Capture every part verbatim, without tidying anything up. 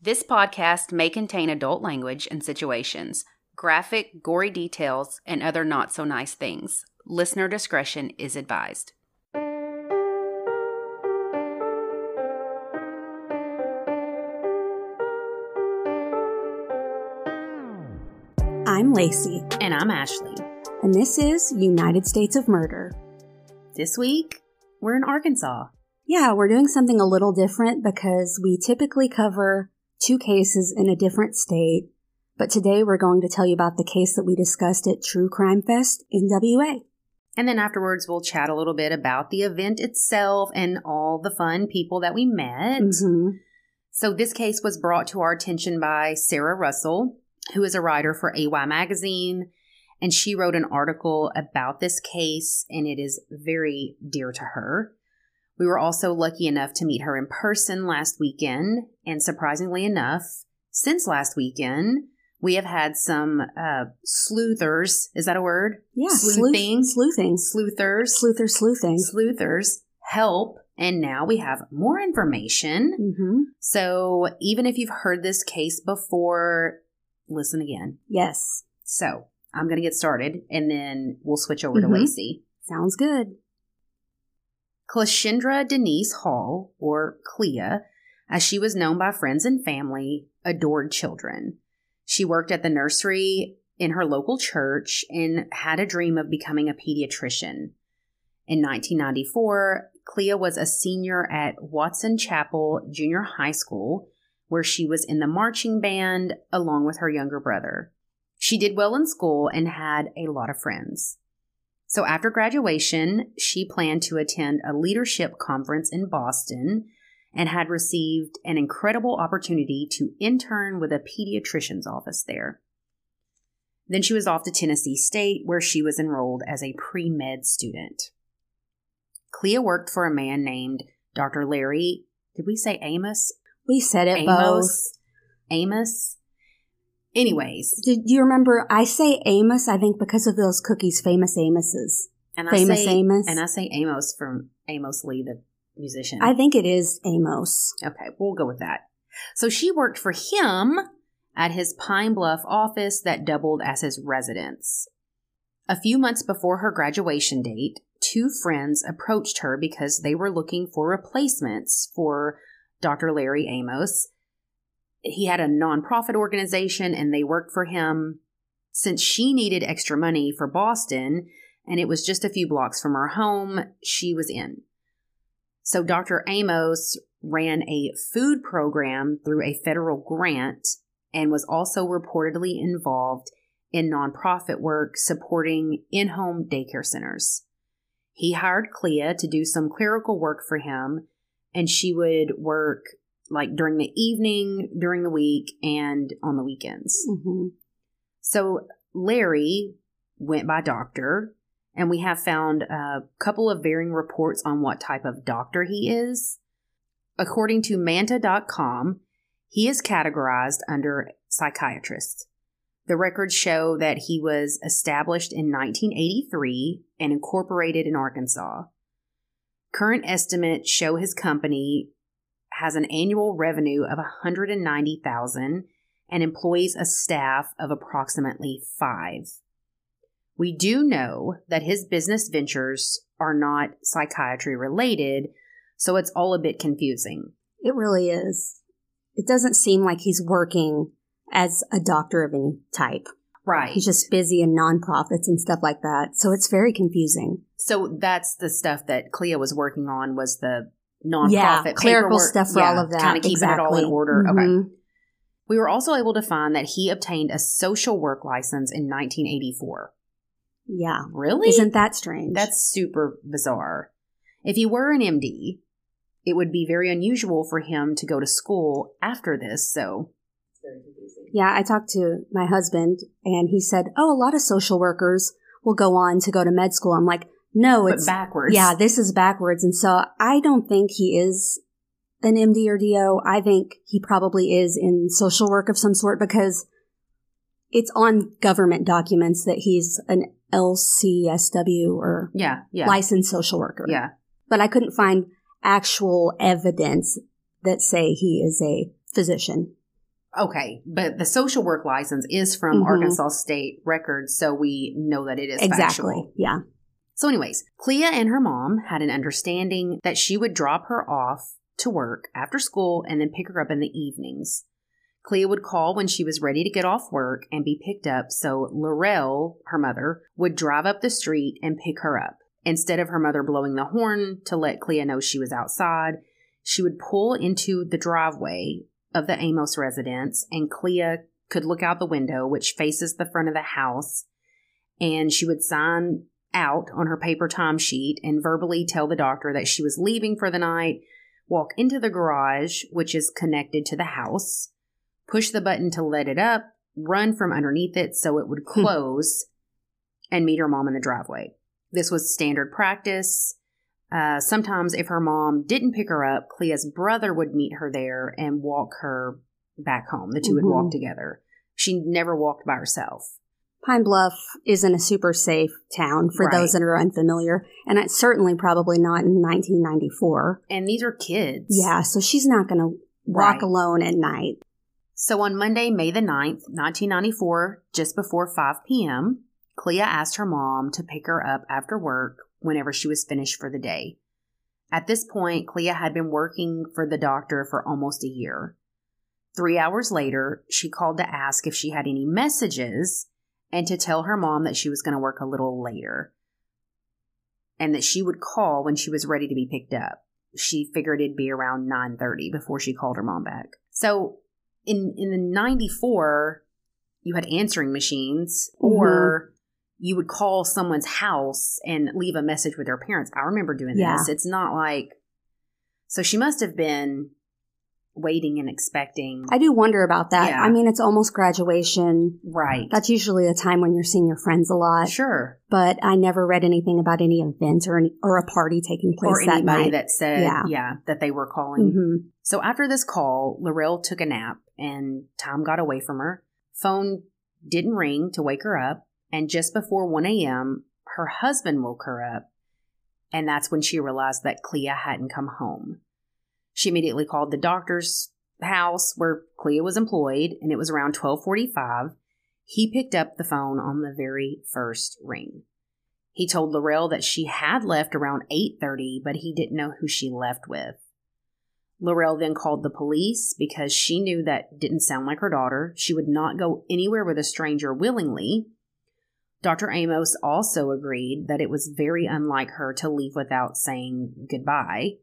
This podcast may contain adult language and situations, graphic, gory details, and other not-so-nice things. Listener discretion is advised. I'm Lacey. And I'm Ashley. And this is United States of Murder. This week, we're in Arkansas. Yeah, we're doing something a little different because we typically cover two cases in a different state, but today we're going to tell you about the case that we discussed at True Crime Fest in W A. And then afterwards, we'll chat a little bit about the event itself and all the fun people that we met. Mm-hmm. So this case was brought to our attention by Sarah Russell, who is a writer for A Y Magazine, and she wrote an article about this case, and it is very dear to her. We were also lucky enough to meet her in person last weekend, and surprisingly enough, since last weekend, we have had some uh, sleuthers. Is that a word? Yeah, sleuthing, sleuthing, sleuthers, sleuther, sleuthing, sleuthers help, and now we have more information. Mm-hmm. So even if you've heard this case before, listen again. Yes. So I'm going to get started, and then we'll switch over Mm-hmm. to Lacey. Sounds good. Cleshindra Denise Hall, or Clea, as she was known by friends and family, adored children. She worked at the nursery in her local church and had a dream of becoming a pediatrician. In nineteen ninety-four, Clea was a senior at Watson Chapel Junior High School, where she was in the marching band along with her younger brother. She did well in school and had a lot of friends. So after graduation, she planned to attend a leadership conference in Boston and had received an incredible opportunity to intern with a pediatrician's office there. Then she was off to Tennessee State, where she was enrolled as a pre-med student. Clea worked for a man named Doctor Larry, did we say Amos? We said it Amos. both. Amos. Anyways. Do, do you remember, I say Amos, I think because of those cookies, Famous Amos's. And I Famous say, Amos. And I say Amos from Amos Lee, the musician. I think it is Amos. Okay, we'll go with that. So she worked for him at his Pine Bluff office that doubled as his residence. A few months before her graduation date, two friends approached her because they were looking for replacements for Doctor Larry Amos. He had a nonprofit organization and they worked for him. Since she needed extra money for Boston and it was just a few blocks from her home, she was in. So Doctor Amos ran a food program through a federal grant and was also reportedly involved in nonprofit work supporting in-home daycare centers. He hired Clea to do some clerical work for him, and she would work like during the evening, during the week, and on the weekends. Mm-hmm. So Larry went by doctor, and we have found a couple of varying reports on what type of doctor he is. According to Manta dot com, he is categorized under psychiatrist. The records show that he was established in nineteen eighty-three and incorporated in Arkansas. Current estimates show his company has an annual revenue of one hundred ninety thousand dollars and employs a staff of approximately five. We do know that his business ventures are not psychiatry related, so it's all a bit confusing. It really is. It doesn't seem like he's working as a doctor of any type. Right. He's just busy in nonprofits and stuff like that. So it's very confusing. So that's the stuff that Clea was working on, was the nonprofit yeah, clerical paperwork. stuff for yeah, all of that. Kind of keeping exactly. it all in order. Mm-hmm. Okay. We were also able to find that he obtained a social work license in nineteen eighty-four. Yeah. Really? Isn't that strange? That's super bizarre. If he were an M D, it would be very unusual for him to go to school after this, so it's very confusing. Yeah, I talked to my husband, and he said, oh, a lot of social workers will go on to go to med school. I'm like, no, but it's backwards. Yeah, this is backwards. And so I don't think he is an M D or D O. I think he probably is in social work of some sort because it's on government documents that he's an L C S W or yeah, yeah. licensed social worker. Yeah. But I couldn't find actual evidence that say he is a physician. Okay, but the social work license is from Mm-hmm. Arkansas State Records, so we know that it is Exactly. factual. Yeah. So anyways, Clea and her mom had an understanding that she would drop her off to work after school and then pick her up in the evenings. Clea would call when she was ready to get off work and be picked up, so Laurel, her mother, would drive up the street and pick her up. Instead of her mother blowing the horn to let Clea know she was outside, she would pull into the driveway of the Amos residence, and Clea could look out the window, which faces the front of the house, and she would sign out on her paper timesheet and verbally tell the doctor that she was leaving for the night, walk into the garage, which is connected to the house, push the button to let it up, run from underneath it so it would close, and meet her mom in the driveway. This was standard practice. Uh, sometimes if her mom didn't pick her up, Clea's brother would meet her there and walk her back home. The two Mm-hmm. would walk together. She never walked by herself. Pine Bluff isn't a super safe town for Right. those that are unfamiliar, and it's certainly probably not in nineteen ninety-four. And these are kids. Yeah, so she's not going to walk Right. alone at night. So on Monday, May the ninth, nineteen ninety-four, just before five p.m., Clea asked her mom to pick her up after work whenever she was finished for the day. At this point, Clea had been working for the doctor for almost a year. Three hours later, she called to ask if she had any messages and to tell her mom that she was going to work a little later and that she would call when she was ready to be picked up. She figured it'd be around nine thirty before she called her mom back. So in in the ninety-four, you had answering machines, or you would call someone's house and leave a message with their parents. I remember doing Yeah. this. It's not like, so she must have been waiting and expecting. I do wonder about that. Yeah. I mean, it's almost graduation. Right. That's usually a time when you're seeing your friends a lot. Sure. But I never read anything about any event or any, or a party taking place Or that anybody night. that said, Yeah. yeah, that they were calling. Mm-hmm. So after this call, Laurel took a nap and time got away from her. Phone didn't ring to wake her up. And just before one a.m., her husband woke her up. And that's when she realized that Clea hadn't come home. She immediately called the doctor's house where Clea was employed, and it was around twelve forty-five. He picked up the phone on the very first ring. He told Laurel that she had left around eight thirty, but he didn't know who she left with. Laurel then called the police because she knew that didn't sound like her daughter. She would not go anywhere with a stranger willingly. Doctor Amos also agreed that it was very unlike her to leave without saying goodbye.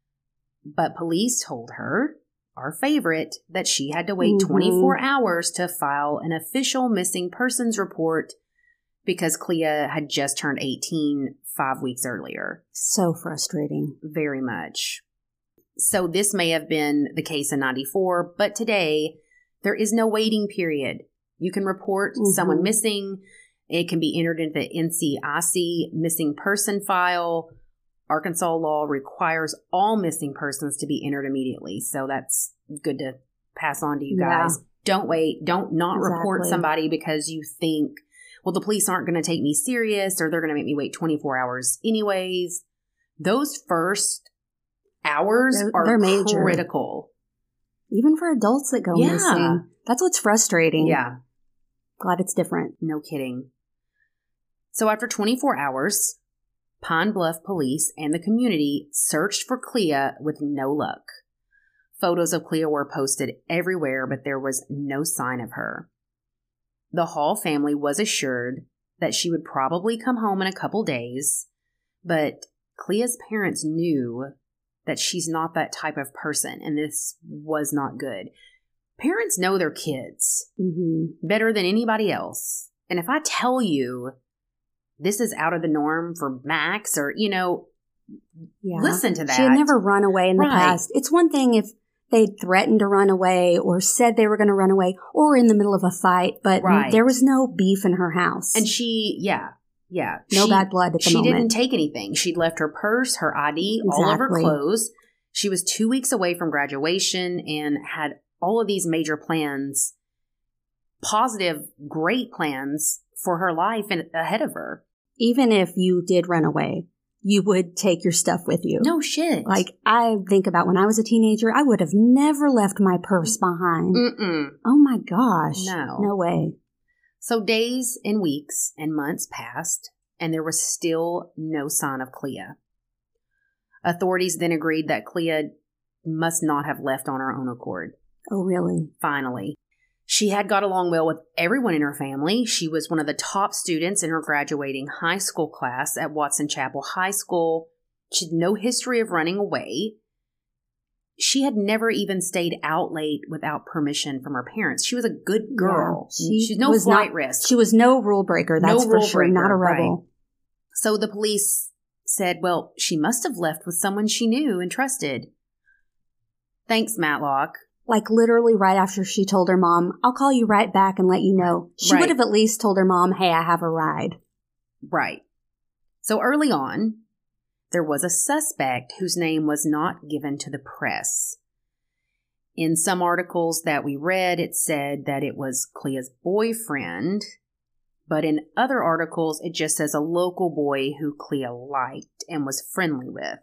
But police told her, our favorite, that she had to wait Mm-hmm. twenty-four hours to file an official missing persons report because Clea had just turned eighteen five weeks earlier. So frustrating. Very much. So this may have been the case in ninety-four, but today there is no waiting period. You can report Mm-hmm. someone missing. It can be entered into the N C I C missing person file. Arkansas law requires all missing persons to be entered immediately. So that's good to pass on to you Yeah. guys. Don't wait. Don't not report Exactly. somebody because you think, well, the police aren't going to take me serious or they're going to make me wait twenty-four hours anyways. Those first hours They're- are they're major. critical. Even for adults that go Yeah. missing. That's what's frustrating. Yeah, Glad it's different. no kidding. So after twenty-four hours, Pine Bluff police and the community searched for Clea with no luck. Photos of Clea were posted everywhere, but there was no sign of her. The Hall family was assured that she would probably come home in a couple days, but Clea's parents knew that she's not that type of person, and this was not good. Parents know their kids Mm-hmm. better than anybody else. And if I tell you this is out of the norm for Max, or, you know, Yeah. listen to that. She had never run away in the Right. past. It's one thing if they'd threatened to run away or said they were going to run away or were in the middle of a fight, but Right. there was no beef in her house. And she, yeah, yeah. no she, bad blood at the She moment. didn't take anything. She'd left her purse, her I D, all of her Exactly. clothes. She was two weeks away from graduation and had all of these major plans, positive, great plans for her life and ahead of her. Even if you did run away, you would take your stuff with you. No shit. Like, I think about when I was a teenager, I would have never left my purse behind. Mm-mm. Oh my gosh. No. No way. So days and weeks and months passed, and there was still no sign of Clea. Authorities then agreed that Clea must not have left on her own accord. Oh, really? Finally. She had got along well with everyone in her family. She was one of the top students in her graduating high school class at Watson Chapel High School. She had no history of running away. She had never even stayed out late without permission from her parents. She was a good girl. Yeah, she She's no was flight not, risk. She was no rule breaker. That's No for rule sure. breaker, Not a rebel. right. So the police said, well, she must have left with someone she knew and trusted. Thanks, Matlock. Like literally right after she told her mom, I'll call you right back and let you know. She Right. would have at least told her mom, hey, I have a ride. Right. So early on, there was a suspect whose name was not given to the press. In some articles that we read, it said that it was Clea's boyfriend, but in other articles, it just says a local boy who Clea liked and was friendly with.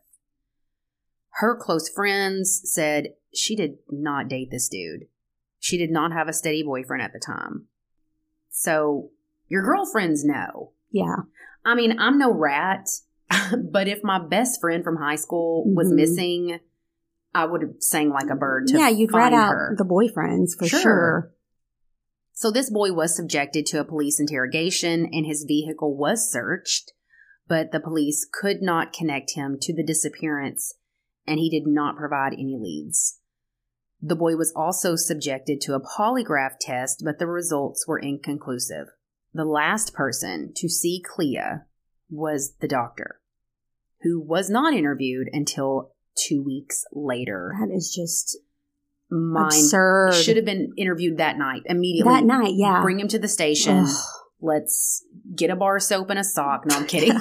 Her close friends said she did not date this dude. She did not have a steady boyfriend at the time. So your girlfriends know. Yeah. I mean, I'm no rat, but if my best friend from high school was Mhm. missing, I would have sang like a bird to Yeah, you'd find rat out her. the boyfriends for Sure. sure. So this boy was subjected to a police interrogation and his vehicle was searched, but the police could not connect him to the disappearance and he did not provide any leads. The boy was also subjected to a polygraph test, but the results were inconclusive. The last person to see Clea was the doctor, who was not interviewed until two weeks later. That is just Mine absurd. should have been interviewed that night, immediately. That night, yeah. Bring him to the station. Ugh. Let's get a bar soap and a sock. No, I'm kidding.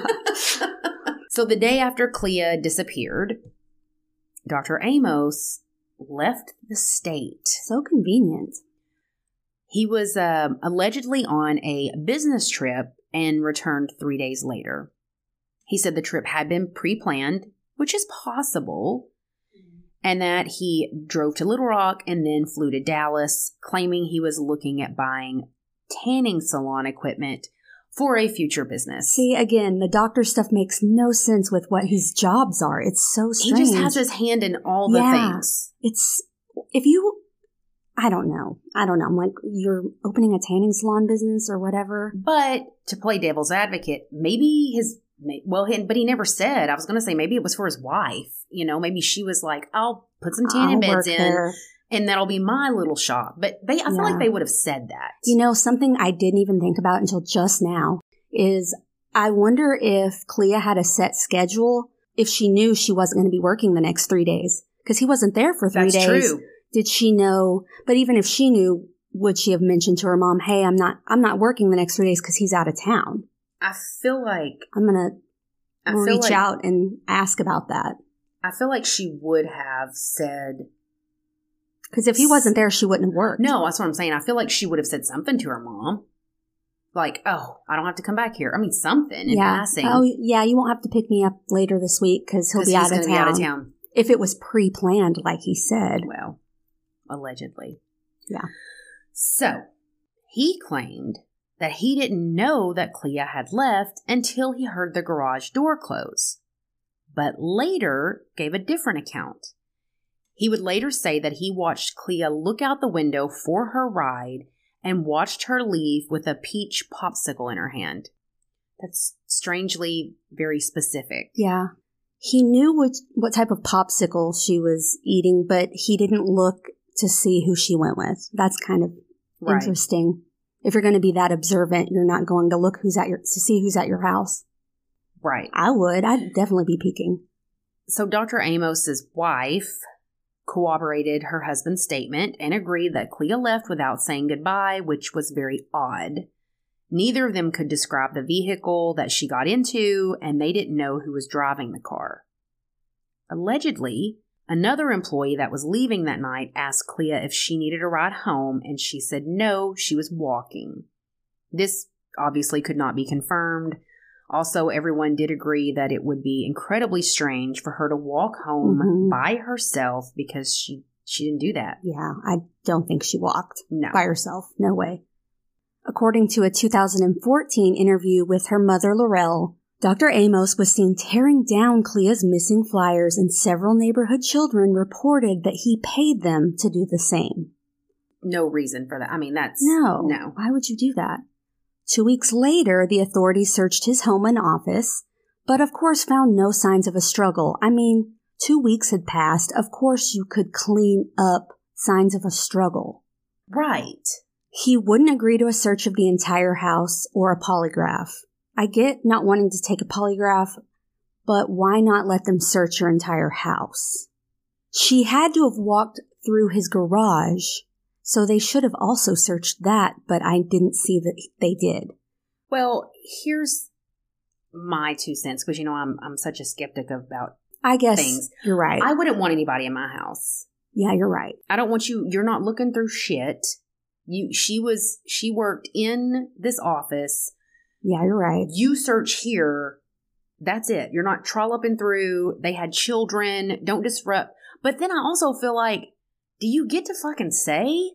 So the day after Clea disappeared, Doctor Amos left the state. So convenient. He was um, allegedly on a business trip and returned three days later. He said the trip had been pre-planned, which is possible, and that he drove to Little Rock and then flew to Dallas, claiming he was looking at buying tanning salon equipment for a future business. See, again, the doctor stuff makes no sense with what his jobs are. It's so He strange. just has his hand in all the Yeah. things. It's, if you, I don't know. I don't know. I'm like, you're opening a tanning salon business or whatever. But to play devil's advocate, maybe his, well, he, but he never said. I was going to say maybe it was for his wife. You know, maybe she was like, I'll put some tanning I'll beds work in there. and that'll be my little shop. But they, I feel Yeah. like they would have said that. You know, something I didn't even think about until just now is I wonder if Clea had a set schedule, if she knew she wasn't going to be working the next three days. Because he wasn't there for three That's days. true. Did she know? But even if she knew, would she have mentioned to her mom, hey, I'm not, I'm not working the next three days because he's out of town. I feel like I'm going I to feel reach like, out and ask about that. I feel like she would have said. Because if he wasn't there, she wouldn't have worked. No, that's what I'm saying. I feel like she would have said something to her mom. Like, oh, I don't have to come back here. I mean, something in yeah. passing. Oh, yeah, you won't have to pick me up later this week because he'll 'Cause be he's out of gonna town. be out of town. If it was pre-planned, like he said. Well, allegedly. Yeah. So, he claimed that he didn't know that Clea had left until he heard the garage door close, but later gave a different account. He would later say that he watched Clea look out the window for her ride and watched her leave with a peach popsicle in her hand. That's strangely very specific. Yeah. He knew which, what type of popsicle she was eating, but he didn't look to see who she went with. That's kind of Right. interesting. If you're going to be that observant, you're not going to look who's at your, to see who's at your house. Right. I would. I'd definitely be peeking. So Doctor Amos's wife corroborated her husband's statement and agreed that Clea left without saying goodbye, which was very odd. Neither of them could describe the vehicle that she got into, and they didn't know who was driving the car. Allegedly, another employee that was leaving that night asked Clea if she needed a ride home, and she said no, she was walking. This obviously could not be confirmed. Also, everyone did agree that it would be incredibly strange for her to walk home Mm-hmm. by herself because she, she didn't do that. Yeah, I don't think she walked No. by herself. No way. According to a two thousand fourteen interview with her mother, Laurel, Doctor Amos was seen tearing down Clea's missing flyers, and several neighborhood children reported that he paid them to do the same. No reason for that. I mean, that's... No. No. Why would you do that? Two weeks later, the authorities searched his home and office, but of course found no signs of a struggle. I mean, two weeks had passed. Of course you could clean up signs of a struggle. Right. He wouldn't agree to a search of the entire house or a polygraph. I get not wanting to take a polygraph, but why not let them search your entire house? She had to have walked through his garage, so they should have also searched that, but I didn't see that they did. Well, here's my two cents, because, you know, I'm I'm such a skeptic about I guess things. You're right. I wouldn't want anybody in my house. Yeah, you're right. I don't want you, you're not looking through shit. You, she was, she worked in this office. Yeah, you're right. You search here. That's it. You're not trolloping through. They had children. Don't disrupt. But then I also feel like, do you get to fucking say?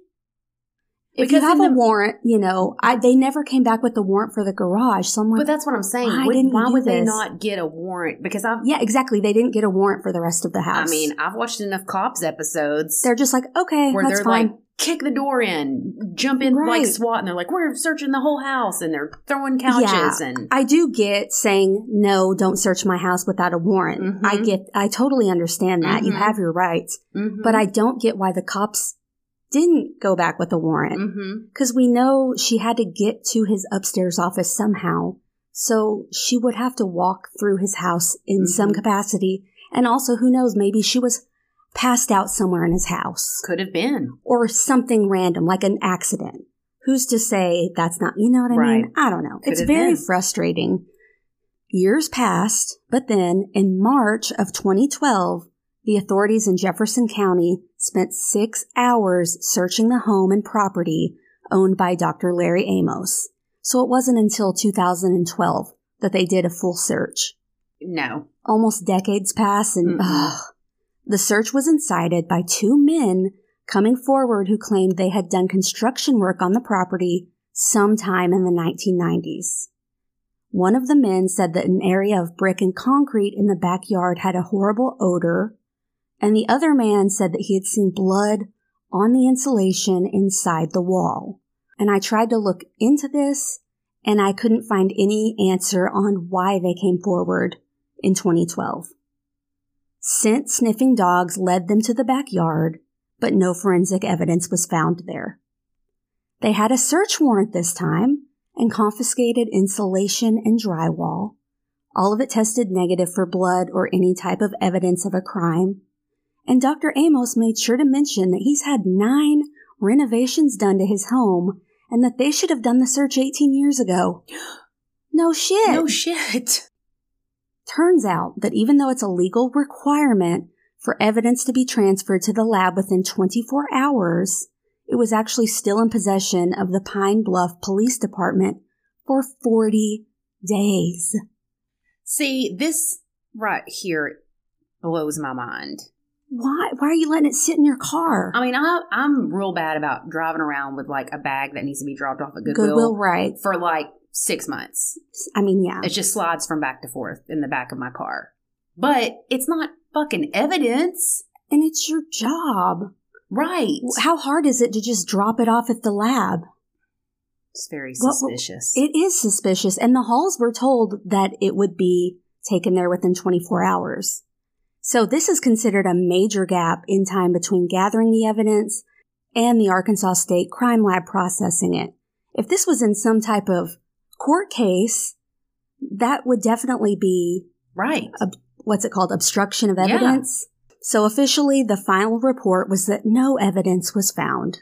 If Because you have in a the- warrant, you know, I, they never came back with the warrant for the garage. So I'm like, But that's what I'm saying. why Would- didn't you why do would they this? not get a warrant? Because I've, yeah, exactly. They didn't get a warrant for the rest of the house. I mean, I've watched enough Cops episodes they're just like, okay, where that's they're fine. like, kick the door in, jump in like Right. SWAT, and they're like, we're searching the whole house, and they're throwing couches, Yeah. and I do get saying, no, don't search my house without a warrant. Mhm. I get, I totally understand that. You Mhm. have your rights. Mhm. But I don't get why the cops didn't go back with a warrant. Mhm. Because we know she had to get to his upstairs office somehow. So she would have to walk through his house in Mhm. some capacity. And also, who knows, maybe she was passed out somewhere in his house. Could have been. Or something random, like an accident. Who's to say that's not, you know what I Right. mean? I don't know. Could it's have very been. frustrating. Years passed, but then in March of twenty twelve, the authorities in Jefferson County spent six hours searching the home and property owned by Doctor Larry Amos. So it wasn't until two thousand twelve that they did a full search. No. Almost decades pass, and Mm-mm. ugh, the search was incited by two men coming forward who claimed they had done construction work on the property sometime in the nineteen nineties. One of the men said that an area of brick and concrete in the backyard had a horrible odor, and the other man said that he had seen blood on the insulation inside the wall. And I tried to look into this, and I couldn't find any answer on why they came forward in twenty twelve. Scent sniffing dogs led them to the backyard, but no forensic evidence was found there. They had a search warrant this time and confiscated insulation and drywall. All of it tested negative for blood or any type of evidence of a crime. And Doctor Amos made sure to mention that he's had nine renovations done to his home and that they should have done the search eighteen years ago. No shit. No shit. Turns out that even though it's a legal requirement for evidence to be transferred to the lab within twenty-four hours, it was actually still in possession of the Pine Bluff Police Department for forty days. See, this right here blows my mind. Why? Why are you letting it sit in your car? I mean, I, I'm real bad about driving around with like a bag that needs to be dropped off at Goodwill, Goodwill, right. for like six months. I mean, yeah. It just slides from back to forth in the back of my car. But it's not fucking evidence. And it's your job. Right. How hard is it to just drop it off at the lab? It's very Well, suspicious. It is suspicious. And the Halls were told that it would be taken there within twenty-four hours. So this is considered a major gap in time between gathering the evidence and the Arkansas State Crime Lab processing it. If this was in some type of court case, that would definitely be right. ob- what's it called? Obstruction of Yeah. evidence. So officially, the final report was that no evidence was found.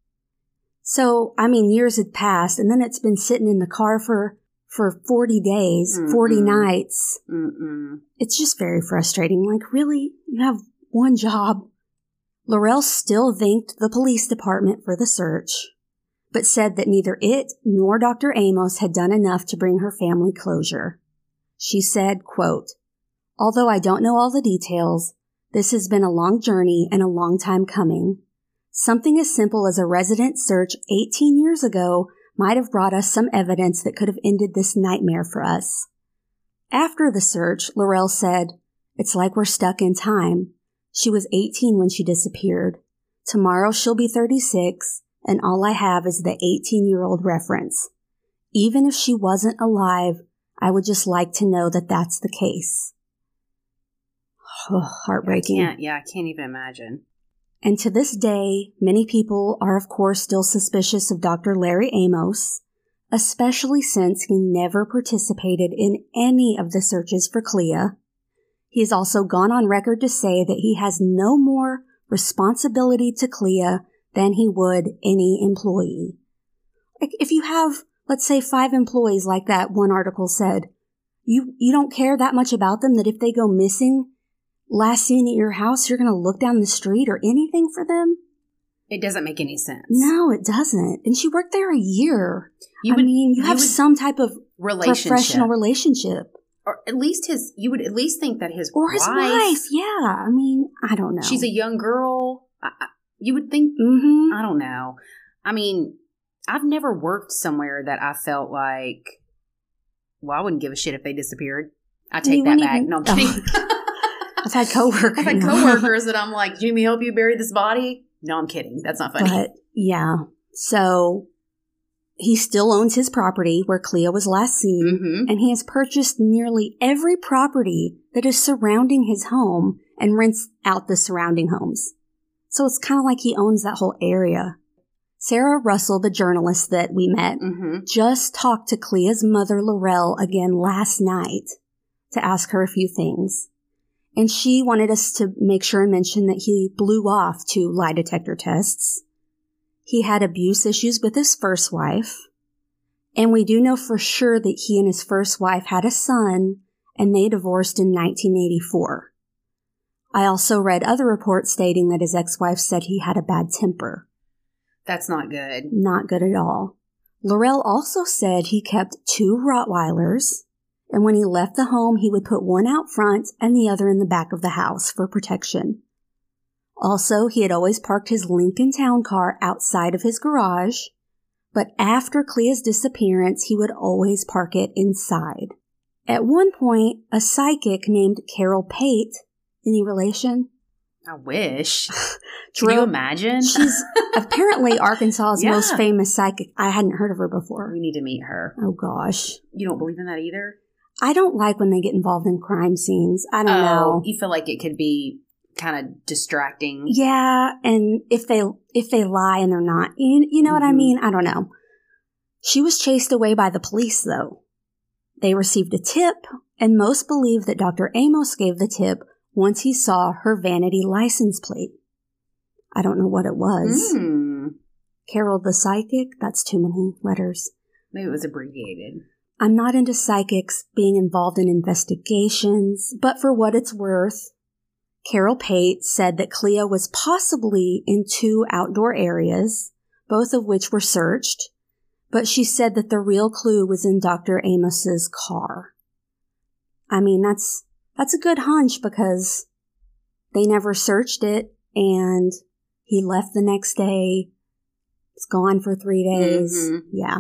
So, I mean, years had passed, and then it's been sitting in the car for, for forty days, Mm-mm. forty nights. Mm-mm. It's just very frustrating. Like, really? You have one job? Laurel still thanked the police department for the search, but said that neither it nor Doctor Amos had done enough to bring her family closure. She said, quote, "Although I don't know all the details, this has been a long journey and a long time coming. Something as simple as a resident search eighteen years ago might have brought us some evidence that could have ended this nightmare for us." After the search, Laurel said, "It's like we're stuck in time. She was eighteen when she disappeared. Tomorrow she'll be thirty-six, and all I have is the eighteen-year-old reference. Even if she wasn't alive, I would just like to know that that's the case." Oh, heartbreaking. I can't, yeah, I can't even imagine. And to this day, many people are, of course, still suspicious of Doctor Larry Amos, especially since he never participated in any of the searches for Clea. He has also gone on record to say that he has no more responsibility to Clea than he would any employee. Like if you have, let's say, five employees like that one article said, you, you don't care that much about them that if they go missing, last seen at your house, you're going to look down the street or anything for them? It doesn't make any sense. No, it doesn't. And she worked there a year. You I would, mean, you, you have some type of relationship. professional relationship. Or at least his, you would at least think that his Or his wife, wife, yeah. I mean, I don't know. She's a young girl. I, I, you would think, mm-hmm. I don't know. I mean, I've never worked somewhere that I felt like, well, I wouldn't give a shit if they disappeared. I take that back. Even, no, I'm kidding. Oh. I've had coworkers. I've had coworkers that I'm like, Jimmy, help you bury this body? No, I'm kidding. That's not funny. But, yeah. So, he still owns his property where Clea was last seen, mm-hmm. and he has purchased nearly every property that is surrounding his home and rents out the surrounding homes. So, it's kind of like he owns that whole area. Sarah Russell, the journalist that we met, mm-hmm. just talked to Clea's mother, Laurel, again last night to ask her a few things. And she wanted us to make sure and mention that he blew off two lie detector tests. He had abuse issues with his first wife. And we do know for sure that he and his first wife had a son, and they divorced in nineteen eighty-four. I also read other reports stating that his ex-wife said he had a bad temper. That's not good. Not good at all. Laurel also said he kept two Rottweilers, and when he left the home, he would put one out front and the other in the back of the house for protection. Also, he had always parked his Lincoln Town car outside of his garage, but after Clea's disappearance, he would always park it inside. At one point, a psychic named Carol Pate, any relation? I wish. Can you imagine? She's apparently Arkansas's yeah. most famous psychic. I hadn't heard of her before. We need to meet her. Oh, gosh. You don't believe in that either? I don't like when they get involved in crime scenes. I don't oh, know. You feel like it could be kind of distracting. Yeah, and if they if they lie and they're not, you, you know mm-hmm. what I mean? I don't know. She was chased away by the police, though. They received a tip, and most believe that Doctor Amos gave the tip once he saw her vanity license plate. I don't know what it was. Mm. Carol the Psychic? That's too many letters. Maybe it was abbreviated. I'm not into psychics being involved in investigations, but for what it's worth, Carol Pate said that Clea was possibly in two outdoor areas, both of which were searched, but she said that the real clue was in Doctor Amos's car. I mean, that's that's a good hunch because they never searched it, and he left the next day. It's gone for three days. Mm-hmm. Yeah.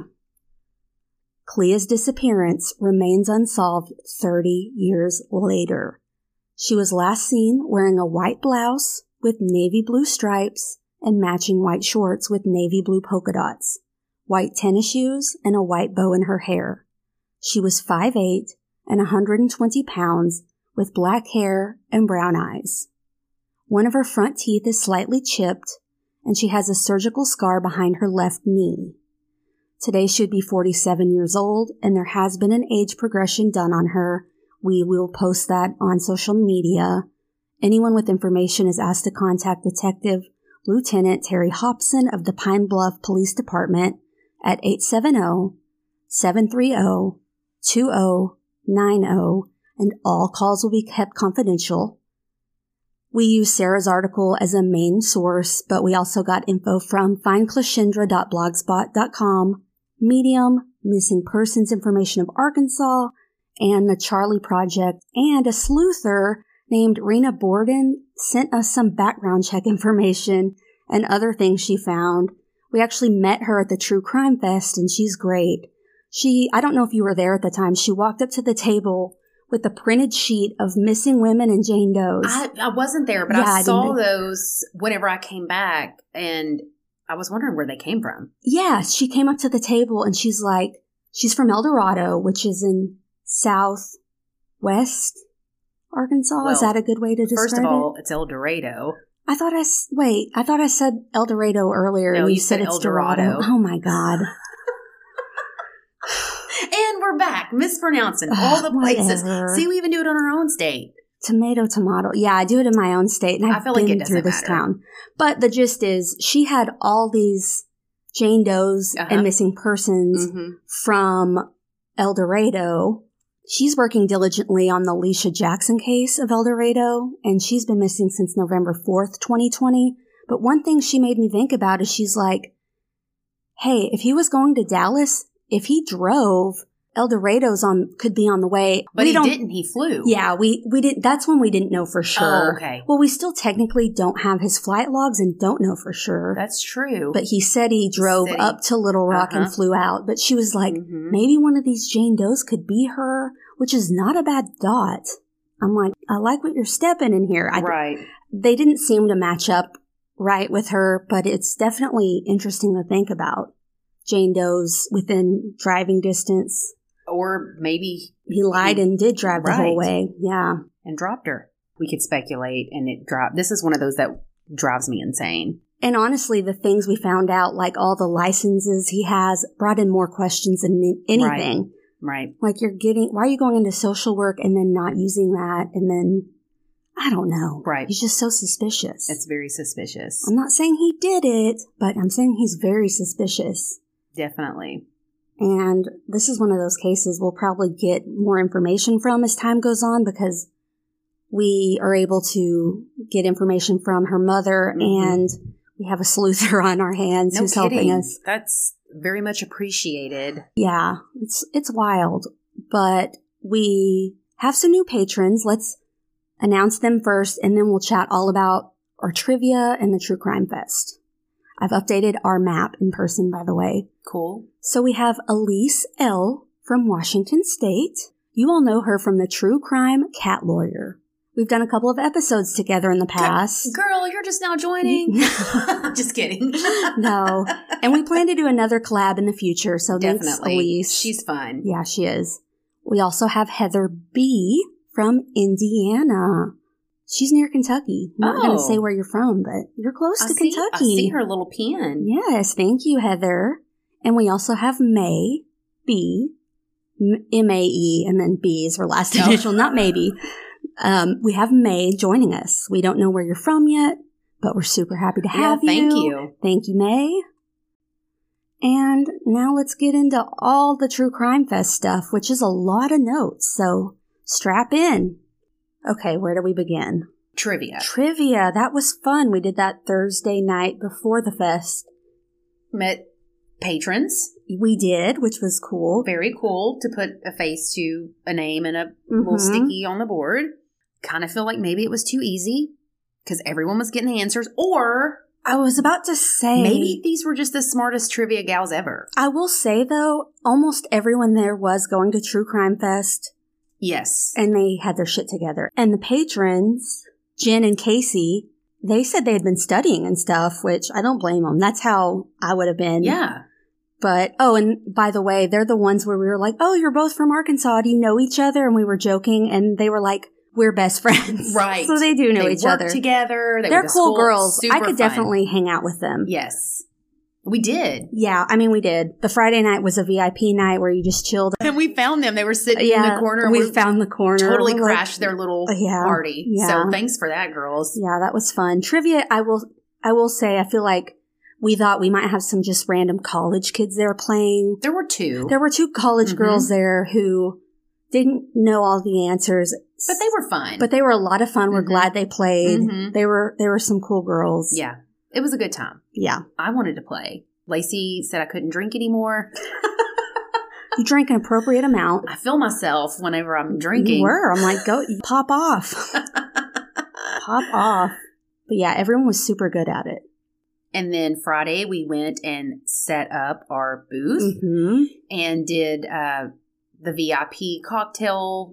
Clea's disappearance remains unsolved thirty years later. She was last seen wearing a white blouse with navy blue stripes and matching white shorts with navy blue polka dots, white tennis shoes, and a white bow in her hair. She was five foot eight and one hundred twenty pounds with black hair and brown eyes. One of her front teeth is slightly chipped, and she has a surgical scar behind her left knee. Today she would be forty-seven years old, and there has been an age progression done on her. We will post that on social media. Anyone with information is asked to contact Detective Lieutenant Terry Hobson of the Pine Bluff Police Department at eight seven zero, seven three zero, two zero nine zero, and all calls will be kept confidential. We use Sarah's article as a main source, but we also got info from find clashendra dot blogspot dot com, Medium, Missing Persons Information of Arkansas, and the Charlie Project, and a sleuther named Rena Borden sent us some background check information and other things she found. We actually met her at the True Crime Fest, and she's great. She, I don't know if you were there at the time, she walked up to the table with a printed sheet of missing women and Jane Does. I, I wasn't there, but Yeah, I I saw didn't- those whenever I came back, and I was wondering where they came from. Yeah, she came up to the table and she's like, she's from El Dorado, which is in southwest Arkansas. Well, is that a good way to describe First of all, it? it's El Dorado. I thought I, s- wait, I thought I said El Dorado earlier. No, and you you said said it's El Dorado. Dorado. Oh my God. And we're back, mispronouncing all the places. Whatever. See, we even do it on our own state. Tomato, tomato. Yeah, I do it in my own state, and I've I feel like been it through doesn't this matter. town. But the gist is, she had all these Jane Does Uh-huh. and missing persons Mm-hmm. from El Dorado. She's working diligently on the Leisha Jackson case of El Dorado, and she's been missing since November fourth, twenty twenty. But one thing she made me think about is she's like, hey, if he was going to Dallas, if he drove, El Dorado's on, could be on the way. But we he don't, didn't. He flew. Yeah, we, we didn't, that's when we didn't know for sure. Oh, okay. Well, we still technically don't have his flight logs and don't know for sure. That's true. But he said he drove Said he- up to Little Rock and Uh-huh. flew out. But she was like, Mhm. maybe one of these Jane Does could be her, which is not a bad thought. I'm like, I like what you're stepping in here. I, right. They didn't seem to match up right with her, but it's definitely interesting to think about. Jane Does within driving distance. Or maybe He lied and did drive the whole Right. way. Yeah. and dropped her. We could speculate, and it dropped. This is one of those that drives me insane. And honestly, the things we found out, like all the licenses he has, brought in more questions than anything. Right. Like you're getting, why are you going into social work and then not using that? And then, I don't know. Right. He's just so suspicious. It's very suspicious. I'm not saying he did it, but I'm saying he's very suspicious. Definitely. And this is one of those cases we'll probably get more information from as time goes on because we are able to get information from her mother Mhm. and we have a sleuther on our hands No who's kidding. helping us. That's very much appreciated. Yeah, it's it's wild. But we have some new patrons. Let's announce them first and then we'll chat all about our trivia and the True Crime Fest. I've updated our map in person, by the way. Cool. So we have Elise L. from Washington State. You all know her from the True Crime Cat Lawyer. We've done a couple of episodes together in the past. Girl, you're just now joining. Just kidding. No. And we plan to do another collab in the future, so thanks, Definitely. Elise. She's fun. Yeah, she is. We also have Heather B. from Indiana. She's near Kentucky. I'm not going Oh. to say where you're from, but you're close I to see, Kentucky. I see her little pin. Yes, thank you, Heather. And we also have May B, M A E, and then B is her last Oh. initial, not maybe. Um, we have May joining us. We don't know where you're from yet, but we're super happy to have yeah, you. thank you. Thank you, May. And now let's get into all the True Crime Fest stuff, which is a lot of notes, so strap in. Okay, where do we begin? Trivia. Trivia. That was fun. We did that Thursday night before the fest. Met patrons. We did, which was cool. Very cool to put a face to a name and a little Mhm. sticky on the board. Kind of feel like maybe it was too easy because everyone was getting the answers, or I was about to say. maybe these were just the smartest trivia gals ever. I will say, though, almost everyone there was going to True Crime Fest, Yes. and they had their shit together. And the patrons, Jen and Casey, they said they had been studying and stuff, which I don't blame them. That's how I would have been. Yeah. But, oh, and by the way, they're the ones where we were like, oh, you're both from Arkansas. Do you know each other? And we were joking, and they were like, we're best friends. Right. So they do know they each work other. together. They They're went to cool school. girls. I Super could fun. definitely hang out with them. Yes. We did. Yeah, I mean, we did. The Friday night was a V I P night where you just chilled. And we found them. They were sitting Yeah, in the corner. we found the corner. Totally We're like- crashed their little Yeah, party. yeah. So thanks for that, girls. Yeah, that was fun. Trivia, I will, I will say, I feel like we thought we might have some just random college kids there playing. There were two. There were two college Mhm. girls there who didn't know all the answers. But they were fun. But they were a lot of fun. We're Mhm. glad they played. Mhm. They were, they were some cool girls. Yeah. It was a good time. Yeah. I wanted to play. Lacey said I couldn't drink anymore. You drank an appropriate amount. I feel myself whenever I'm drinking. You were. I'm like, go, pop off. Pop off. But yeah, everyone was super good at it. And then Friday, we went and set up our booth Mm-hmm. and did uh, the V I P cocktail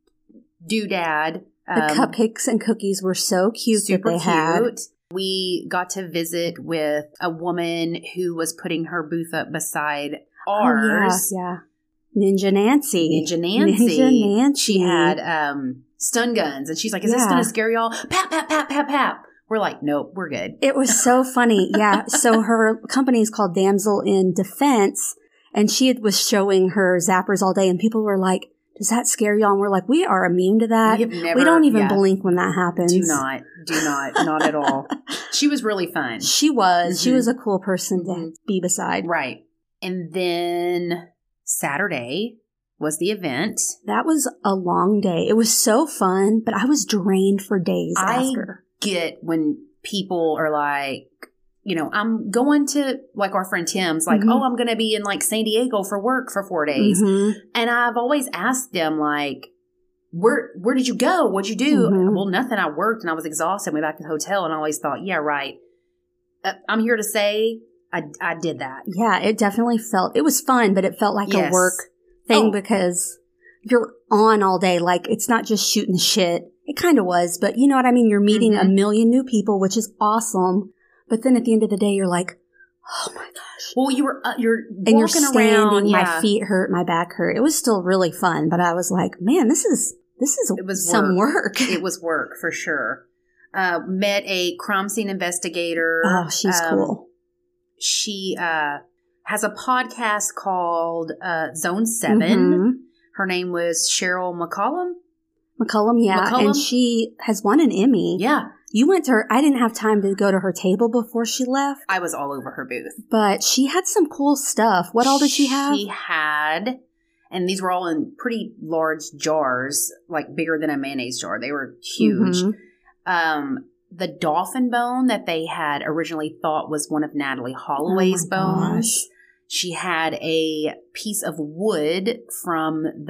doodad. The Um, cupcakes and cookies were so cute super that they had. cute. We got to visit with a woman who was putting her booth up beside ours. Oh, yeah, yeah. Ninja Nancy. Ninja Nancy. Ninja Nancy. She had um, stun guns, and she's like, "Is this Yeah. going to scare y'all?" Pap, pap, pap, pap, pap. We're like, "Nope, we're good." It was so funny. Yeah. So her company is called Damsel in Defense, and she had, was showing her zappers all day, and people were like, "Does that scare y'all?" And we're like, "We are immune to that. We have never. we don't even yeah, blink when that happens." Do not. Do not. Not at all. She was really fun. She was. Mhm. She was a cool person to Mhm. be beside. Right. And then Saturday was the event. That was a long day. It was so fun, but I was drained for days I after. get when people are like, you know, I'm going to, like our friend Tim's like, Mhm. oh, I'm going to be in like San Diego for work for four days. Mhm. And I've always asked them like, where where did you go? What'd you do? Mhm. Well, nothing. I worked and I was exhausted. Went back to the hotel and I always thought, yeah, right. Uh, I'm here to say I, I did that. Yeah, it definitely felt, it was fun, but it felt like Yes. a work thing Oh. because you're on all day. Like, it's not just shooting the shit. It kind of was, but you know what I mean? You're meeting Mhm. a million new people, which is awesome. But then at the end of the day, you're like, oh my gosh. Well, you were uh, you're And you're walking standing, around. my Yeah. feet hurt, my back hurt. It was still really fun, but I was like, man, this is, this is It was some work. It was work for sure. Uh, met a crime scene investigator. Oh, she's Um, cool. She uh, has a podcast called uh, Zone Seven. Mhm. Her name was Cheryl McCollum. McCullum, yeah. McCullum? And she has won an Emmy. Yeah, You went to her, I didn't have time to go to her table before she left, I was all over her booth. but she had some cool stuff. What all did she have? She had, and these were all in pretty large jars, like bigger than a mayonnaise jar. They were huge. Mhm. Um, the dolphin bone that they had originally thought was one of Natalie Holloway's Oh my bones. gosh. She had a piece of wood from the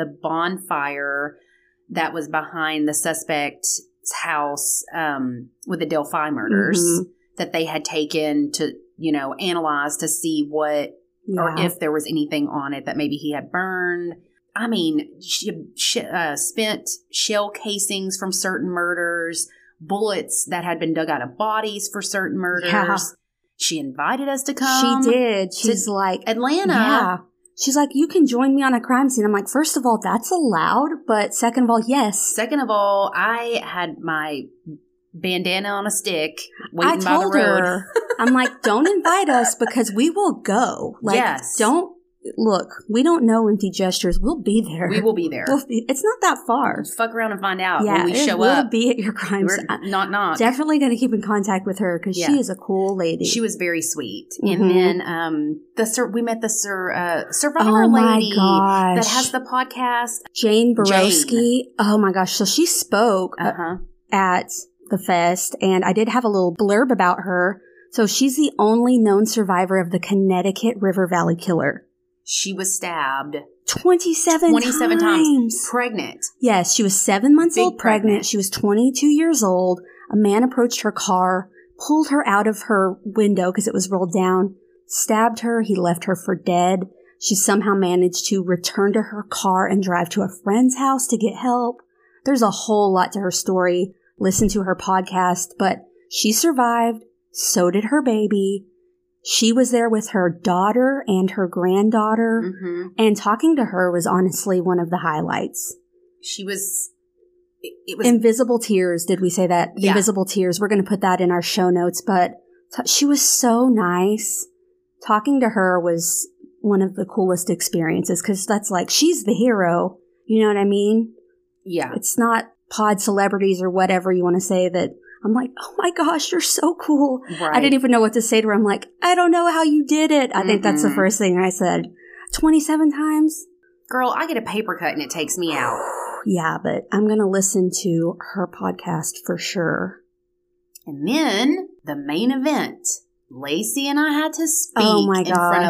bonfire that was behind the suspect's house um, with the Delphi murders Mhm. that they had taken to, you know, analyze to see what or Yeah. if there was anything on it that maybe he had burned. I mean, she, she uh, spent shell casings from certain murders, bullets that had been dug out of bodies for certain murders. Yeah. She invited us to come. She did. She's like, Atlanta. yeah. She's like, you can join me on a crime scene. I'm like, first of all, that's allowed. But second of all, yes. Second of all, I had my bandana on a stick waiting I by the told road. her, I'm like, don't invite us because we will go. Like, Yes. don't, look, we don't know empty gestures. We'll be there. We will be there. We'll be, it's not that far. Fuck around and find out Yeah, when we it show will up. be at your crime We're scene. knock knock. Definitely going to keep in contact with her because Yeah. she is a cool lady. She was very sweet. Mhm. And then um, the sur- we met the sur- uh, survivor oh my lady gosh. that has the podcast. Jane Borowski. Oh my gosh. So she spoke Uh huh. at the fest, and I did have a little blurb about her. So she's the only known survivor of the Connecticut River Valley Killer. She was stabbed twenty-seven, twenty-seven times. times. Pregnant. Yes, she was seven months Big old pregnant. pregnant. She was twenty-two years old. A man approached her car, pulled her out of her window because it was rolled down, stabbed her. He left her for dead. She somehow managed to return to her car and drive to a friend's house to get help. There's a whole lot to her story. Listen to her podcast, but she survived. So did her baby. She was there with her daughter and her granddaughter, Mm-hmm. and talking to her was honestly one of the highlights. She was. It, it was. Invisible Tears, did we say that? Yeah. Invisible Tears. We're going to put that in our show notes, but t- she was so nice. Talking to her was one of the coolest experiences because that's like, she's the hero. You know what I mean? yeah. It's not pod celebrities or whatever you want to say that I'm like, oh my gosh, you're so cool. Right. I didn't even know what to say to her. I'm like, I don't know how you did it. I think that's the Mhm. first thing I said. twenty-seven times? Girl, I get a paper cut and it takes me out. Yeah, but I'm going to listen to her podcast for sure. And then the main event. Lacey and I had to speak Oh my in front gosh. of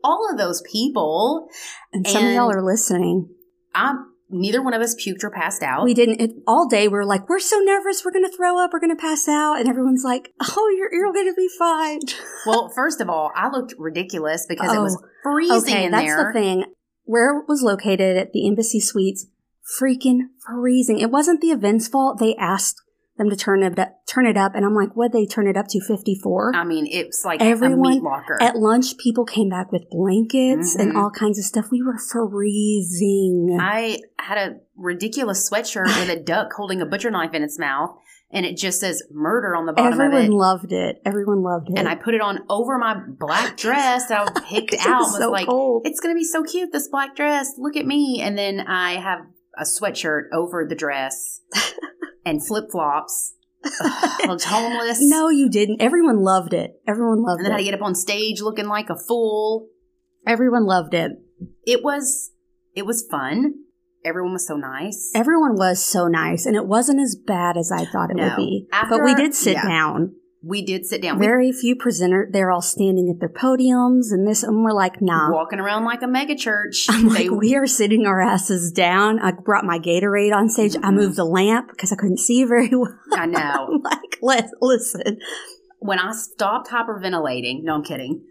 all of those people. And some and of y'all are listening. I'm, neither one of us puked or passed out. We didn't. It, all day we were like, we're so nervous. We're going to throw up. We're going to pass out. And everyone's like, oh, you're, you're going to be fine. Well, first of all, I looked ridiculous because oh, it was freezing okay, in that's there. That's the thing. Where it was located at the Embassy Suites, freaking freezing. It wasn't the event's fault. They asked them to turn it up, turn it up. And I'm like, what'd they turn it up to? fifty-four? I mean, it's like Everyone, a meat locker. At lunch, people came back with blankets mm-hmm. and all kinds of stuff. We were freezing. I had a ridiculous sweatshirt with a duck holding a butcher knife in its mouth. And it just says murder on the bottom Everyone of it. Everyone loved it. Everyone loved it. And I put it on over my black dress that I picked out. Was, was so like, cold. It's going to be so cute, this black dress. Look at me. And then I have a sweatshirt over the dress and flip-flops. I was homeless. No, you didn't. Everyone loved it. Everyone loved it. And then I had to get up on stage looking like a fool. Everyone loved it. It was, it was fun. Everyone was so nice. Everyone was so nice. And it wasn't as bad as I thought it no. would be. After, but we did sit yeah. down. We did sit down. Very we, few presenters. They're all standing at their podiums and this, and we're like, nah. Walking around like a mega church. I'm they, like, we are sitting our asses down. I brought my Gatorade on stage. Mm-hmm. I moved the lamp because I couldn't see very well. I know. I'm like, let's listen. When I stopped hyperventilating, no, I'm kidding.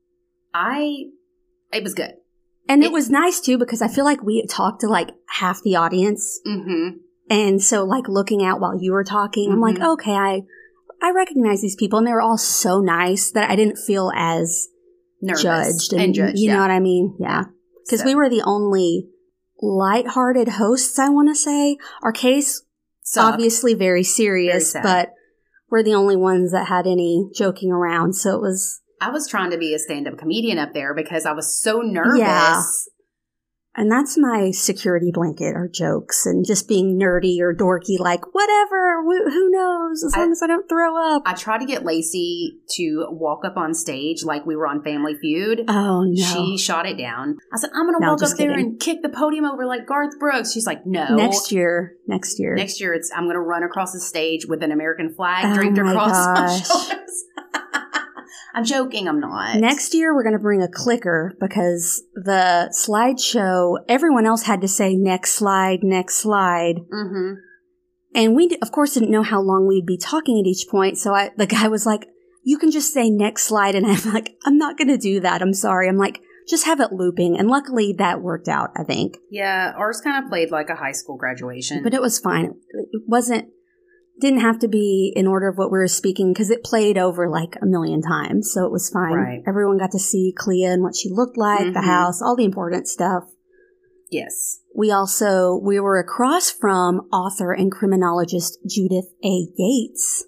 I, it was good. And it, it was nice too because I feel like we talked to like half the audience. Mm-hmm. And so like looking out while you were talking, mm-hmm. I'm like, okay, I, I recognize these people, and they were all so nice that I didn't feel as nervous judged. And, and judged, you yeah. know what I mean? Yeah. Because so. we were the only lighthearted hosts, I want to say. Our case, Sucked. obviously very serious, very but we're the only ones that had any joking around. So it was... I was trying to be a stand-up comedian up there because I was so nervous. Yeah. And that's my security blanket, or jokes, and just being nerdy or dorky, like, whatever, wh- who knows, as I, long as I don't throw up. I tried to get Lacey to walk up on stage like we were on Family Feud. Oh, no. She shot it down. I said, I'm going to no, walk up kidding. there and kick the podium over like Garth Brooks. She's like, no. Next year. Next year. Next year, it's I'm going to run across the stage with an American flag oh draped my across gosh. my shoulders. I'm joking, I'm not. Next year, we're going to bring a clicker because the slideshow, everyone else had to say next slide, next slide. Mm-hmm. And we, of course, didn't know how long we'd be talking at each point. So I, the guy was like, you can just say next slide. And I'm like, I'm not going to do that. I'm sorry. I'm like, just have it looping. And luckily that worked out, I think. Yeah, ours kind of played like a high school graduation. But it was fine. It wasn't, didn't have to be in order of what we were speaking because it played over like a million times. So it was fine. Right. Everyone got to see Clea and what she looked like, mm-hmm. the house, all the important stuff. Yes. We also, we were across from author and criminologist Judith A. Yates.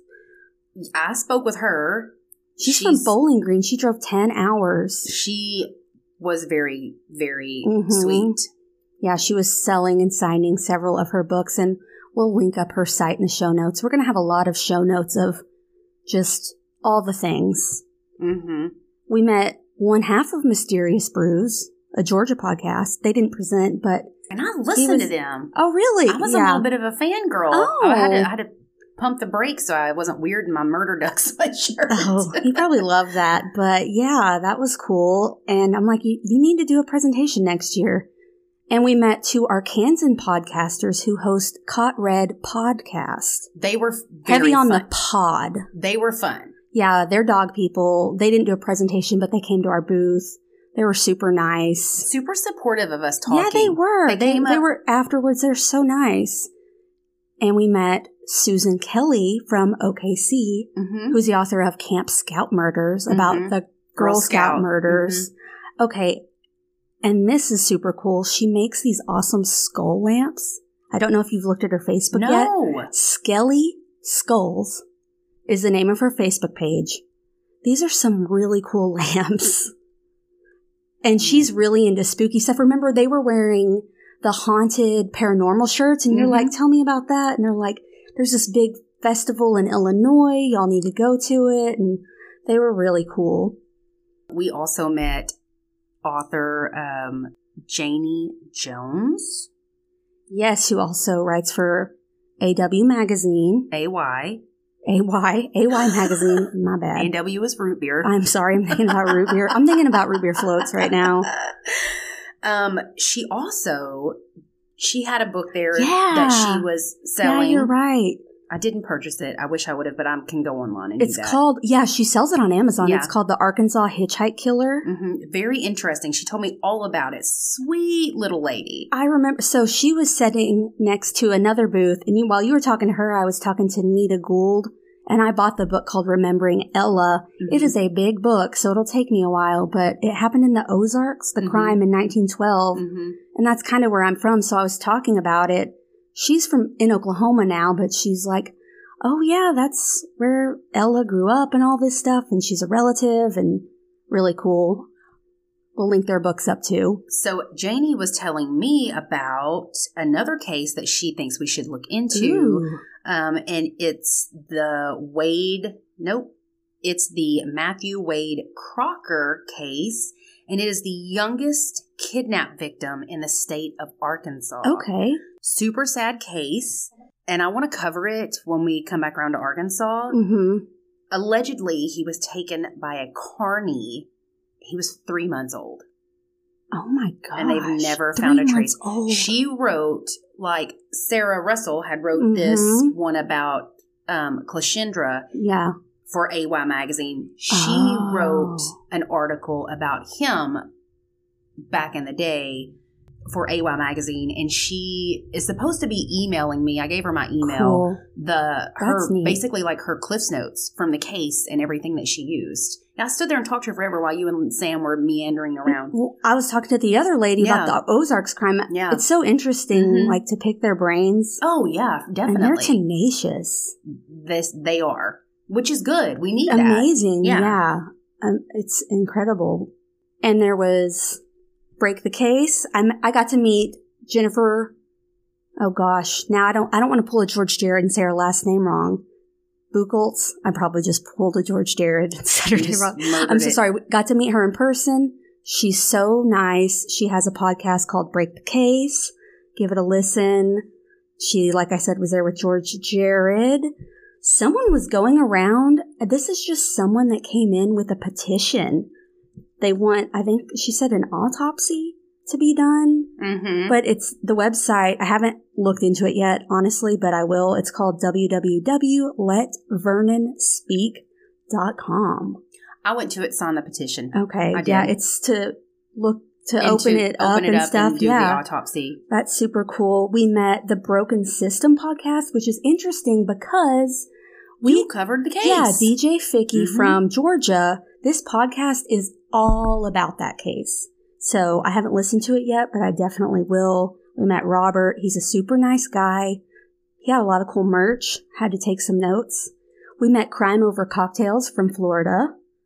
I spoke with her. She's, She's from Bowling Green. She drove ten hours. She was very, very mm-hmm. sweet. Yeah, she was selling and signing several of her books, and we'll link up her site in the show notes. We're going to have a lot of show notes of just all the things. Mm-hmm. We met one half of Mysterious Brews, a Georgia podcast. They didn't present, but... And I listened was, to them. Oh, really? I was yeah. a little bit of a fangirl. Oh. I had, to, I had to pump the brakes so I wasn't weird in my Murder Duck sweatshirt. Oh, he probably loved that. But yeah, that was cool. And I'm like, you, you need to do a presentation next year. And we met two Arkansan podcasters who host Caught Red podcast. They were heavy on fun. the pod. They were fun. Yeah, they're dog people. They didn't do a presentation, but they came to our booth. They were super nice. Super supportive of us talking. Yeah, they were. They, they, came they up- were afterwards. They're so nice. And we met Susan Kelly from O K C, mm-hmm. who's the author of Camp Scout Murders, mm-hmm. about the Girl, Girl Scout, Scout murders. Mm-hmm. Okay. And this is super cool. She makes these awesome skull lamps. I don't know if you've looked at her Facebook no. yet. No. Skelly Skulls is the name of her Facebook page. These are some really cool lamps. And she's really into spooky stuff. Remember, they were wearing the haunted paranormal shirts, and you're mm-hmm. like, tell me about that. And they're like, there's this big festival in Illinois. Y'all need to go to it. And they were really cool. We also met author um, Janie Jones. Yes, who also writes for A W Magazine. A Y. A Y. A Y magazine. My bad. A and W is root beer. I'm sorry. I'm thinking about root beer. I'm thinking about root beer floats right now. Um, she also, she had a book there Yeah. that she was selling. Yeah, you're right. I didn't purchase it. I wish I would have, but I can go online and It's do that. called, yeah, she sells it on Amazon. Yeah. It's called The Arkansas Hitchhike Killer. Mm-hmm. Very interesting. She told me all about it. Sweet little lady. I remember, so she was sitting next to another booth, and you, while you were talking to her, I was talking to Nita Gould, and I bought the book called Remembering Ella. Mm-hmm. It is a big book, so it'll take me a while, but it happened in the Ozarks, the Mm-hmm. crime in nineteen twelve, Mm-hmm. and that's kind of where I'm from, so I was talking about it. She's from in Oklahoma now, but she's like, oh yeah, that's where Ella grew up and all this stuff, and she's a relative, and really cool. We'll link their books up too. So Janie was telling me about another case that she thinks we should look into. Ooh. Um, and it's the Wade, nope, it's the Matthew Wade Crocker case. And it is the youngest kidnap victim in the state of Arkansas. Okay. Super sad case. And I want to cover it when we come back around to Arkansas. Mm-hmm. Allegedly, he was taken by a carny. He was three months old. Oh my gosh. And they've never Three found a months trace. old. She wrote, like Sarah Russell had wrote Mhm. this one about um, Clashendra Yeah. for A Y Magazine. She Oh. wrote an article about him back in the day for A Y Magazine, and she is supposed to be emailing me. I gave her my email. Cool. The her That's neat. basically like her Cliff's notes from the case and everything that she used. And I stood there and talked to her forever while you and Sam were meandering around. Well, I was talking to the other lady Yeah. about the Ozarks crime. Yeah. It's so interesting, Mhm. like, to pick their brains. Oh yeah, And they're definitely. tenacious. This they are, which is good. We need that. Amazing. Yeah. Yeah. Um, it's incredible. And there was Break the Case. I I got to meet Jennifer. Oh gosh. Now I don't, I don't want to pull a George Jared and say her last name wrong. Buchholz. I probably just pulled a George Jared and said her You name just wrong. murdered I'm so it. sorry. We got to meet her in person. She's so nice. She has a podcast called Break the Case. Give it a listen. She, like I said, was there with George Jared. Someone was going around. This is just someone that came in with a petition. They want, I think she said, an autopsy to be done. Mm-hmm. But it's the website. I haven't looked into it yet, honestly, but I will. It's called w w w dot let vernon speak dot com. I went to it, signed the petition. Okay. I did. Yeah, it's to look to And open to it up open it and up stuff. and do yeah. the autopsy. That's super cool. We met the Broken System podcast, which is interesting because we you covered the case. Yeah, D J Ficky Mhm. from Georgia. This podcast is all about that case. So I haven't listened to it yet, but I definitely will. We met Robert. He's a super nice guy. He had a lot of cool merch. Had to take some notes. We met Crime Over Cocktails from Florida.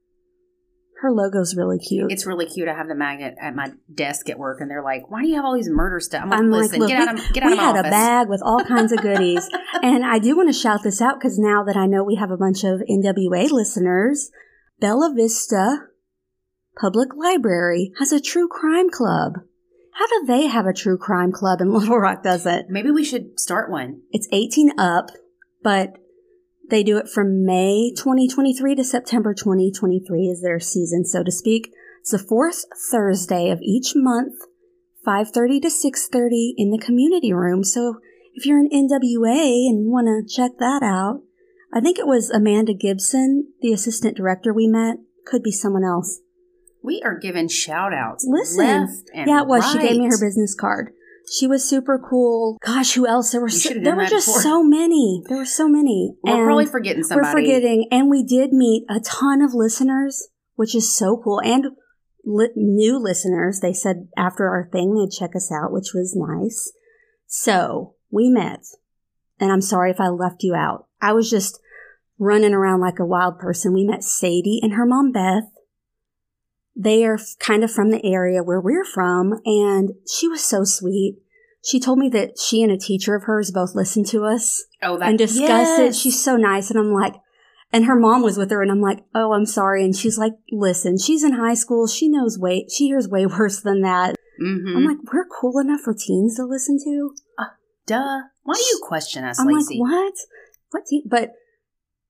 Her logo's really cute. It's really cute. I have the magnet at my desk at work, and they're like, "Why do you have all these murder stuff?" I'm like, I'm "Listen, like, look, get out we, of get out we of my had office." a bag with all kinds of goodies. And I do want to shout this out because now that I know we have a bunch of N W A listeners, Bella Vista Public Library has a true crime club. How do they have a true crime club and Little Rock doesn't? Maybe we should start one. It's eighteen up, but they do it from May twenty twenty-three to September twenty twenty-three is their season, so to speak. It's the fourth Thursday of each month, five thirty to six thirty in the community room. So if you're an N W A and want to check that out, I think it was Amanda Gibson, the assistant director we met. Could be someone else. We are giving shout outs. Listen. Left and Yeah, it was. right. She gave me her business card. She was super cool. Gosh, who else? There were so, should've there done were that just before. so many. There were so many. We're And probably forgetting somebody. We're forgetting. And we did meet a ton of listeners, which is so cool. And li- new listeners. They said after our thing, they'd check us out, which was nice. So we met. And I'm sorry if I left you out. I was just running around like a wild person. We met Sadie and her mom, Beth. They are kind of from the area where we're from, and she was so sweet. She told me that she and a teacher of hers both listened to us Oh, that and discuss yes. it. She's so nice. And I'm like, and her mom was with her, and I'm like, oh, I'm sorry. And she's like, listen, she's in high school. She knows way, she hears way worse than that. Mm-hmm. I'm like, we're cool enough for teens to listen to. Duh. Why do you question us, I'm Lacey? like, what? What? Teen? But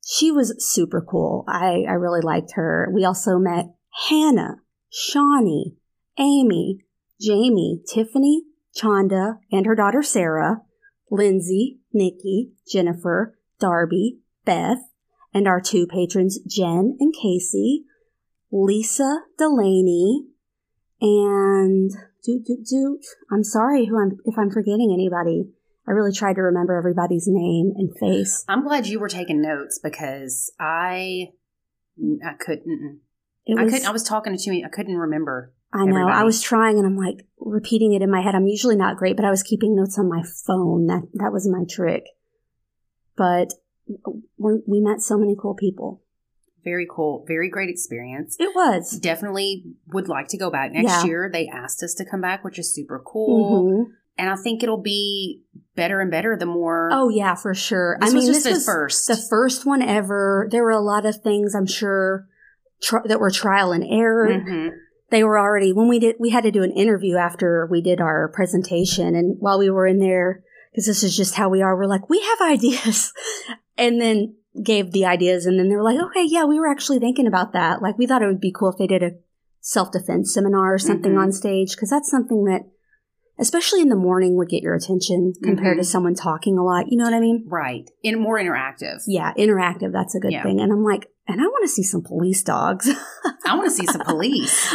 she was super cool. I, I really liked her. We also met Hannah, Shawnee, Amy, Jamie, Tiffany, Chanda, and her daughter Sarah, Lindsay, Nikki, Jennifer, Darby, Beth, and our two patrons, Jen and Casey, Lisa Delaney, and do do do. I'm sorry who I'm if I'm forgetting anybody. I really tried to remember everybody's name and face. I'm glad you were taking notes because I I couldn't. It I was, couldn't. I was talking to you. I couldn't remember. I know. everybody. I was trying, and I'm like repeating it in my head. I'm usually not great, but I was keeping notes on my phone. That that was my trick. But we're, we met so many cool people. Very cool. Very great experience. It was. Definitely would like to go back next Yeah. year. They asked us to come back, which is super cool. Mm-hmm. And I think it'll be better and better the more. Oh, yeah, for sure. This I mean, was just this the was first. the first one ever. There were a lot of things, I'm sure, tr- that were trial and error. Mhm. They were already, when we did, we had to do an interview after we did our presentation. And while we were in there, because this is just how we are, we're like, we have ideas. And then gave the ideas. And then they were like, okay, yeah, we were actually thinking about that. Like, we thought it would be cool if they did a self-defense seminar or something Mhm. on stage. Because that's something that, especially in the morning, would get your attention compared Mhm. to someone talking a lot. You know what I mean? Right. And more interactive. Yeah, interactive. That's a good Yeah. thing. And I'm like, and I want to see some police dogs. I want to see some police.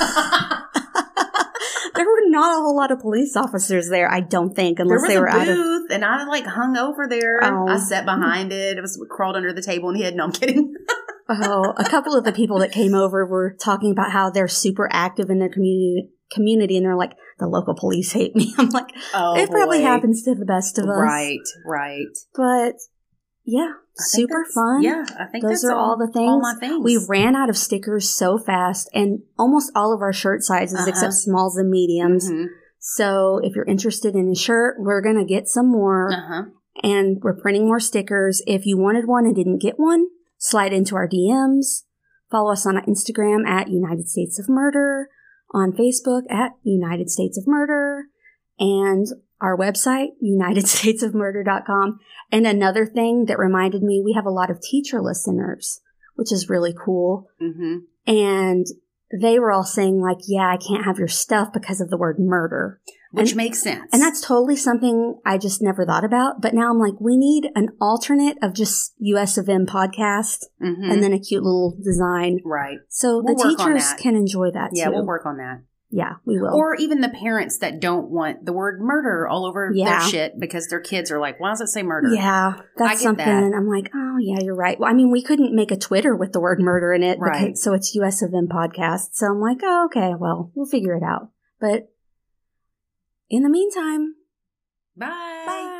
There were not a whole lot of police officers there, I don't think, unless there was they were a out of. booth, and I like hung over there. Oh. I sat behind it. It was crawled under the table and hid. No, I'm kidding. Oh, a couple of the people that came over were talking about how they're super active in their community. Community, and they're like, the local police hate me. I'm like, Oh, it probably boy. happens to the best of us, Right, right. But yeah, I think super that's- fun. Yeah, I think Those that's are all the things. All my things. We ran out of stickers so fast, and almost all of our shirt sizes, Uh-huh. except smalls and mediums. Mhm. So if you're interested in a shirt, we're going to get some more, Uh-huh. and we're printing more stickers. If you wanted one and didn't get one, slide into our D Ms. Follow us on Instagram at United States of Murder, on Facebook at United States of Murder, and our website, united states of murder dot com. And another thing that reminded me, we have a lot of teacher listeners, which is really cool. Mhm. And they were all saying like, yeah, I can't have your stuff because of the word murder. Which And- makes sense. And that's totally something I just never thought about. But now I'm like, we need an alternate of just U S of M podcast Mhm. and then a cute little design. right. So We'll the work on teachers that. can enjoy that Yeah, too. we'll work on that. Yeah, we will. Or even the parents that don't want the word murder all over Yeah. their shit because their kids are like, why does it say murder? yeah, I that's get something. that. I'm like, oh yeah, you're right. Well, I mean, we couldn't make a Twitter with the word murder in it, Right. because, so it's U S of M podcast. So I'm like, oh, okay, well, we'll figure it out. But in the meantime, Bye. bye.